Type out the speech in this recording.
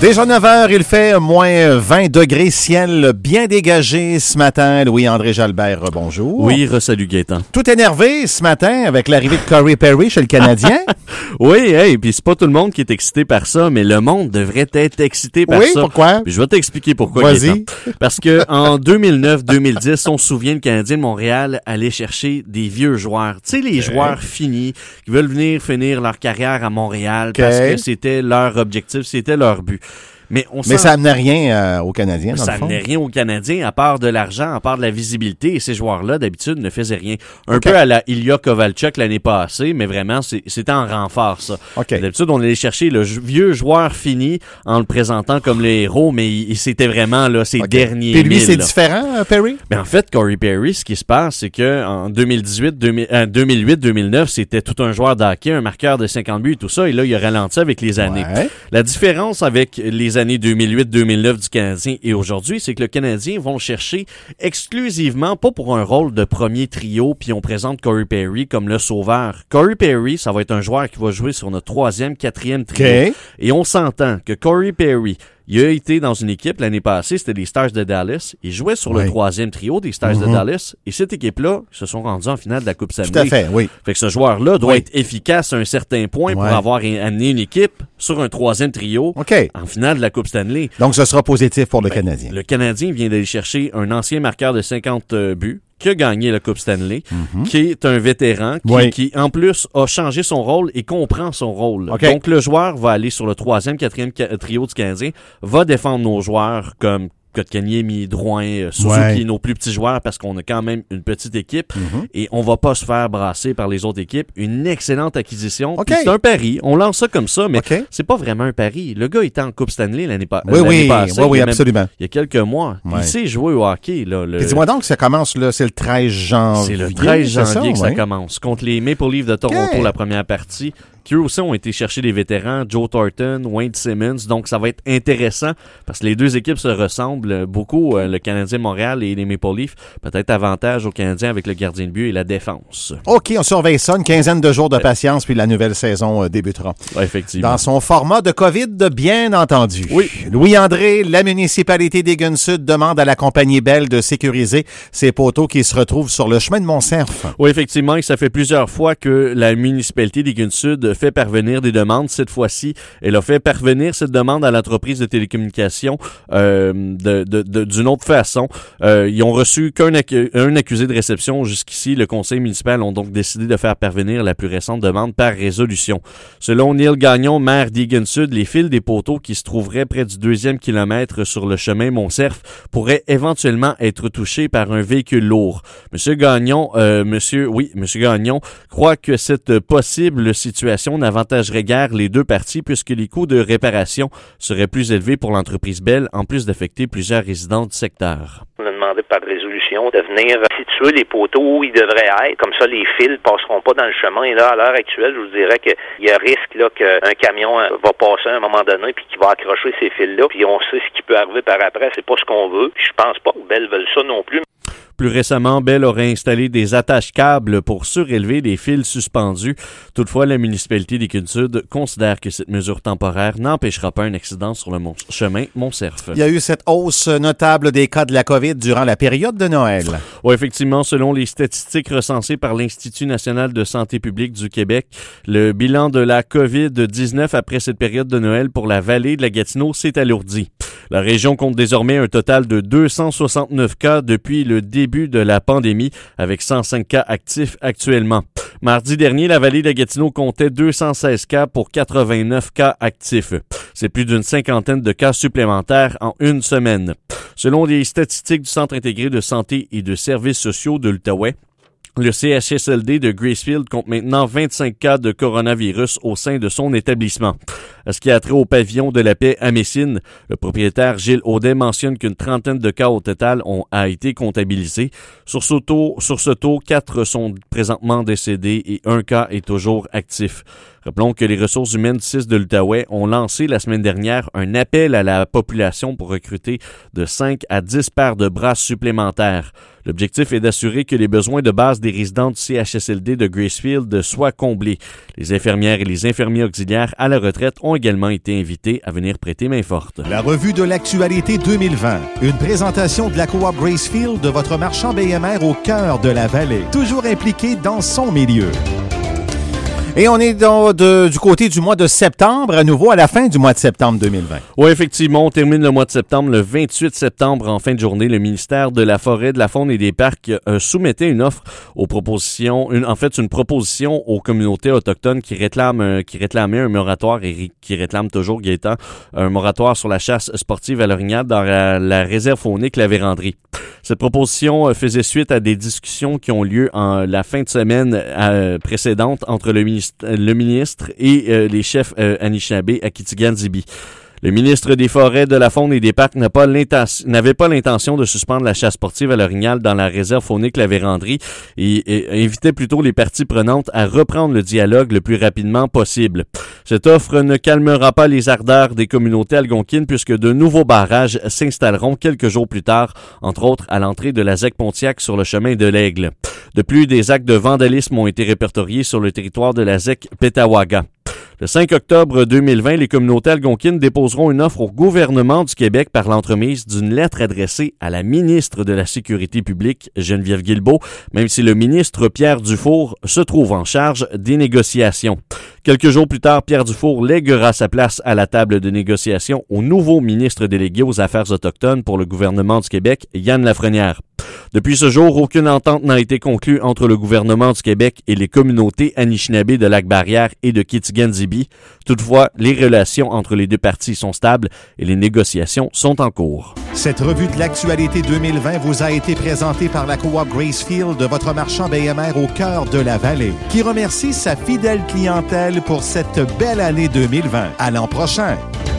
Déjà 9 heures, il fait moins 20 degrés, ciel bien dégagé ce matin. Louis-André Jalbert, bonjour. Oui, salut Gaétan. Tout énervé ce matin avec l'arrivée de Corey Perry chez le Canadien. Oui, puis c'est pas tout le monde qui est excité par ça, mais le monde devrait être excité par ça. Oui, pourquoi? Puis je vais t'expliquer pourquoi, Vas-y. Gaétan. Parce que en 2009-2010, on se souvient, le Canadien de Montréal allait chercher des vieux joueurs. Tu sais, les joueurs finis, qui veulent venir finir leur carrière à Montréal parce que c'était leur objectif, c'était leur but. Mais ça amenait rien aux Canadiens, dans le fond. Ça amenait rien aux Canadiens, à part de l'argent, à part de la visibilité. Et ces joueurs-là, d'habitude, ne faisaient rien. Un peu à la Ilya Kovalchuk l'année passée, mais vraiment, c'était en renfort, ça. D'habitude, on allait chercher le vieux joueur fini en le présentant comme le héros, mais c'était vraiment là ses derniers Puis lui, milles, c'est là. différent, Perry? Mais en fait, Corey Perry, ce qui se passe, c'est que en 2008-2009, c'était tout un joueur de hockey, un marqueur de 50 buts et tout ça. Et là, il a ralenti avec les années. Ouais. La différence avec les années 2008-2009 du Canadien et aujourd'hui, c'est que le Canadien vont chercher exclusivement, pas pour un rôle de premier trio, puis on présente Corey Perry comme le sauveur. Corey Perry, ça va être un joueur qui va jouer sur notre 3e, 4e trio. Okay. Et on s'entend que Corey Perry, il a été dans une équipe l'année passée, c'était les Stars de Dallas. Il jouait sur le 3e trio des Stars de Dallas. Et cette équipe-là, ils se sont rendus en finale de la Coupe Stanley. Tout à fait, oui. Fait que ce joueur-là doit être efficace à un certain point pour avoir amené une équipe sur un 3e trio en finale de la Coupe Stanley. Donc, ce sera positif pour le Canadien. Le Canadien vient d'aller chercher un ancien marqueur de 50 buts qui a gagné la Coupe Stanley, qui est un vétéran, qui en plus a changé son rôle et comprend son rôle. Donc le joueur va aller sur le 3e, 4e trio du Canadien, va défendre nos joueurs comme Kotkaniemi, Drouin, Suzuki, nos plus petits joueurs, parce qu'on a quand même une petite équipe et on va pas se faire brasser par les autres équipes. Une excellente acquisition. Puis c'est un pari. On lance ça comme ça, mais c'est pas vraiment un pari. Le gars était en Coupe Stanley l'année passée. Oui, absolument. Il y a quelques mois. Il sait jouer au hockey. Là, dis-moi donc, ça commence, là, c'est le 13 janvier. C'est le 13 janvier que ça commence. Contre les Maple Leafs de Toronto, la première partie. Qui eux aussi ont été chercher des vétérans, Joe Thornton, Wayne Simmons, donc ça va être intéressant parce que les deux équipes se ressemblent beaucoup, le Canadien Montréal et les Maple Leafs, peut-être avantage aux Canadiens avec le gardien de but et la défense. OK, on surveille ça, une quinzaine de jours de patience, puis la nouvelle saison débutera. Ouais, effectivement. Dans son format de COVID, bien entendu. Oui. Louis-André, la municipalité d'Egun-Sud demande à la compagnie Bell de sécuriser ces poteaux qui se retrouvent sur le chemin de Montcerf. Oui, effectivement, et ça fait plusieurs fois que la municipalité d'Egun-Sud fait parvenir des demandes. Cette fois-ci, elle a fait parvenir cette demande à l'entreprise de télécommunications d'une autre façon. Ils ont reçu un accusé de réception jusqu'ici. Le conseil municipal ont donc décidé de faire parvenir la plus récente demande par résolution. Selon Neil Gagnon, maire d'Egun-Sud, les fils des poteaux qui se trouveraient près du 2e kilomètre sur le chemin Montcerf pourraient éventuellement être touchés par un véhicule lourd. Monsieur Gagnon croit que cette possible situation n'avantagerait guère les deux parties puisque les coûts de réparation seraient plus élevés pour l'entreprise Bell, en plus d'affecter plusieurs résidents du secteur. On a demandé par résolution de venir situer les poteaux où ils devraient être. Comme ça, les fils passeront pas dans le chemin. Et là, à l'heure actuelle, je vous dirais qu'il y a risque là qu'un camion va passer à un moment donné puis qu'il va accrocher ces fils-là. Puis on sait ce qui peut arriver par après. C'est pas ce qu'on veut. Puis je pense pas que Bell veuille ça non plus. Plus récemment, Bell aurait installé des attaches-câbles pour surélever les fils suspendus. Toutefois, la municipalité d'Egun-Sud considère que cette mesure temporaire n'empêchera pas un accident sur le chemin Montcerf. Il y a eu cette hausse notable des cas de la COVID durant la période de Noël. Oui, effectivement, selon les statistiques recensées par l'Institut national de santé publique du Québec, le bilan de la COVID-19 après cette période de Noël pour la vallée de la Gatineau s'est alourdi. La région compte désormais un total de 269 cas depuis le début de la pandémie, avec 105 cas actifs actuellement. Mardi dernier, la vallée de Gatineau comptait 216 cas pour 89 cas actifs. C'est plus d'une cinquantaine de cas supplémentaires en une semaine. Selon les statistiques du Centre intégré de santé et de services sociaux de l'Outaouais, le CHSLD de Gracefield compte maintenant 25 cas de coronavirus au sein de son établissement. À ce qui a trait au pavillon de la paix à Messine, le propriétaire Gilles Audet mentionne qu'une trentaine de cas au total a été comptabilisés. Sur ce taux, 4 sont présentement décédés et 1 cas est toujours actif. Rappelons que les ressources humaines du CIS de l'Outaouais ont lancé la semaine dernière un appel à la population pour recruter de 5 à 10 paires de bras supplémentaires. L'objectif est d'assurer que les besoins de base des résidents du CHSLD de Gracefield soient comblés. Les infirmières et les infirmiers auxiliaires à la retraite ont également été invités à venir prêter main forte. La revue de l'actualité 2020. Une présentation de la coop Gracefield de votre marchand BMR au cœur de la vallée. Toujours impliqué dans son milieu. Et on est du côté du mois de septembre, à nouveau à la fin du mois de septembre 2020. Oui, effectivement, on termine le mois de septembre. Le 28 septembre, en fin de journée, le ministère de la Forêt, de la Faune et des Parcs soumettait une offre aux propositions, une proposition aux communautés autochtones qui réclamaient un moratoire et qui réclament toujours, Gaétan, un moratoire sur la chasse sportive à l'orignal dans la réserve faunique La Vérandrie. Cette proposition faisait suite à des discussions qui ont lieu en la fin de semaine précédente entre le ministre et les chefs Anishinaabe à Kitigan-Zibi. Le ministre des Forêts, de la Faune et des Parcs n'avait pas l'intention de suspendre la chasse sportive à l'orignal dans la réserve faunique La Vérandrie et invitait plutôt les parties prenantes à reprendre le dialogue le plus rapidement possible. Cette offre ne calmera pas les ardeurs des communautés algonquines puisque de nouveaux barrages s'installeront quelques jours plus tard, entre autres à l'entrée de la ZEC-Pontiac sur le chemin de l'Aigle. De plus, des actes de vandalisme ont été répertoriés sur le territoire de la ZEC-Petawaga. Le 5 octobre 2020, les communautés algonquines déposeront une offre au gouvernement du Québec par l'entremise d'une lettre adressée à la ministre de la Sécurité publique, Geneviève Guilbeault, même si le ministre Pierre Dufour se trouve en charge des négociations. Quelques jours plus tard, Pierre Dufour léguera sa place à la table de négociation au nouveau ministre délégué aux Affaires autochtones pour le gouvernement du Québec, Yann Lafrenière. Depuis ce jour, aucune entente n'a été conclue entre le gouvernement du Québec et les communautés Anishinaabe de Lac-Barrière et de Kitigan-Zibi. Toutefois, les relations entre les deux parties sont stables et les négociations sont en cours. Cette revue de l'actualité 2020 vous a été présentée par la coop Gracefield de votre marchand BMR au cœur de la vallée, qui remercie sa fidèle clientèle pour cette belle année 2020. À l'an prochain!